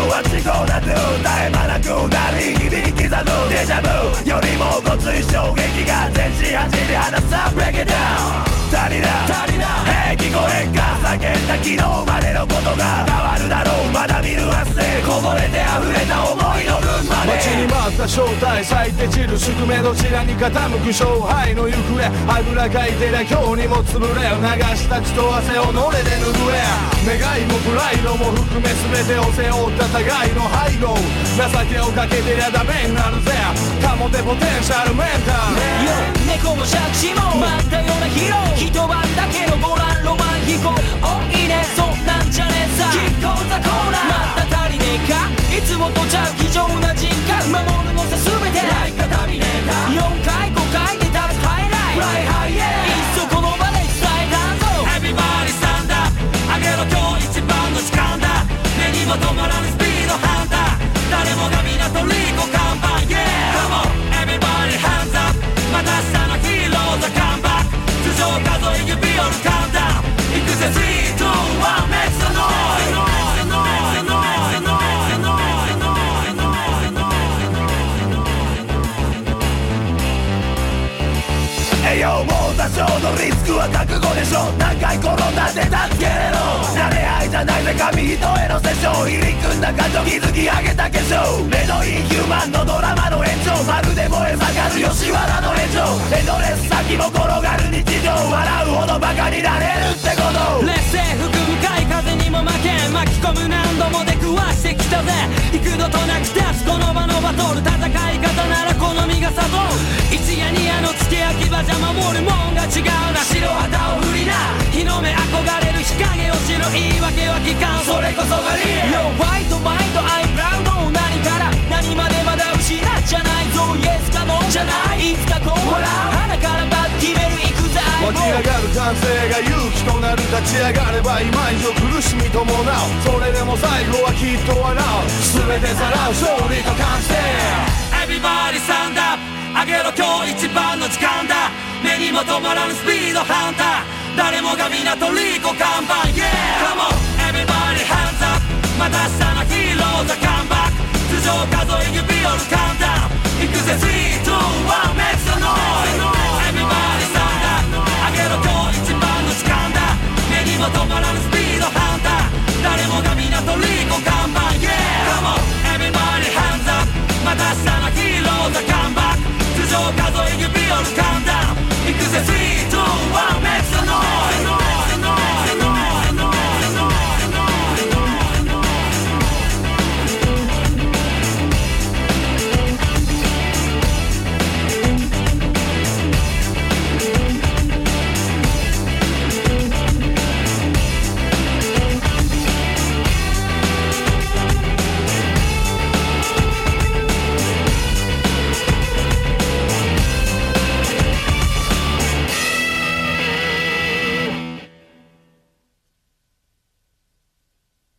は事故など絶え間なくなり響き刻むデジャブよりもごつい衝撃が全身走り放つ Break it down 足りな聞こえんか叫んだ昨日までのことが変わるだろうまだ見ぬ明日でこぼれて溢れた思いの分まで待ちに待った正体咲いて散る宿命どちらに傾く勝敗の行方あぐらかいてりゃ今日にも潰れ流した血と汗をのれで拭え願いもプライドも含め全てを背負った互いの背後情けをかけてりゃダメになるぜかもてポテンシャルメンタル猫も借子も待ったようなヒーロー一晩だけのご覧ロマン飛行おいいねそんなんじゃねえさキッコーザコーナーまた足りねえかいつもとちゃう非常な人格守るのさ全てライカタミネーター4回5回で立つハイライトフライハイエーいっそこの場で伝えたんぞ Everybody stand up あげろ今日一番の時間だ目にも止まらぬスピードハンター誰もが皆トリコ看板 Yeah Come on Everybody hands up また明日のヒーローズカムバック頭上数え指折るカウンダウンいくぜ3、2、1 Make some noise 栄養も多少のリスクは覚悟でしょ何回転んだって助けれろ慣れ合いじゃないぜ紙一重のセッション入り組んだ感情築き上げた化粧目のインヒューマンのドラマの延長まるで燃え盛る吉原の炎上エンドレス先も転がる日常笑うほどバカになれるってこと劣勢吹く向かい風にも負け巻き込む何度も出くわしてきたぜ幾度となく立つこの場のバトル戦い方なら好みがさぞ一夜二夜の付け焼き場じゃ守るもんが違うな白旗を振りな日の目憧れる日陰を知る言い訳は聞かんそれこそがリアル Yo white mind I'm proud 何から何までまだ失っちゃないぞ Yes か No じゃないいつかこう笑う鼻からバッ決めるいくぜ湧き上がる感性が勇気となる立ち上がれば今以上苦しみ伴うそれでも最後はきっと笑う全てさらう勝利と完成 Everybody stand up あげろ今日一番の時間だ目にも止まらぬスピードハンター誰もが皆トリコ看板 Yeah Come on Everybody hands up また明日のヒーローズカムバック頭上数え指折るカウンタウンいくぜ3